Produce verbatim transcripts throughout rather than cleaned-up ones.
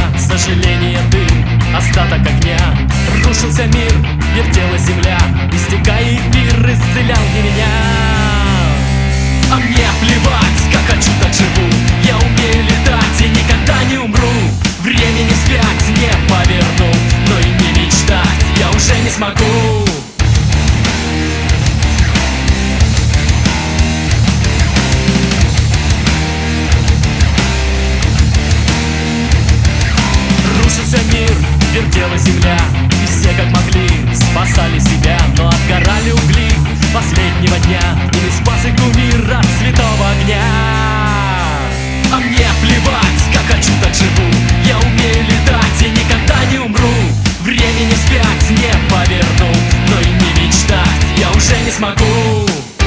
сожаление, дым, остаток огня. Рушился мир, вертелась земля, истекая эфир, исцелял не меня. А мне плевать, как хочу, так живу. Я умею летать и никогда не умру. Времени вспять не поверну, но и не мечтать я уже не смогу. Рушился мир, вертелась земля, и все как могли спасали себя, но отгорали угли последнего дня, и не спас их кумир от святого огня. А мне плевать, как хочу, так живу. Я умею летать и никогда не умру. Времени вспять не поверну, но и не мечтать я уже не смогу.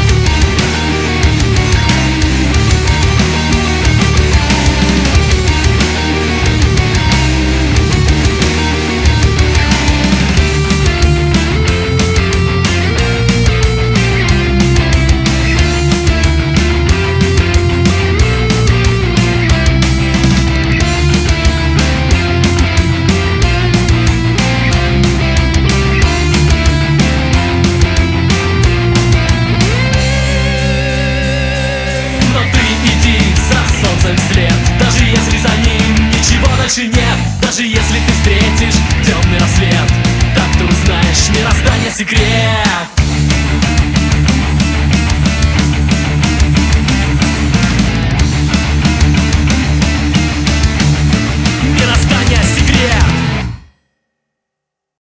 Вслед, даже если за ним ничего дальше нет, даже если ты встретишь темный рассвет, так ты узнаешь мироздание секрет.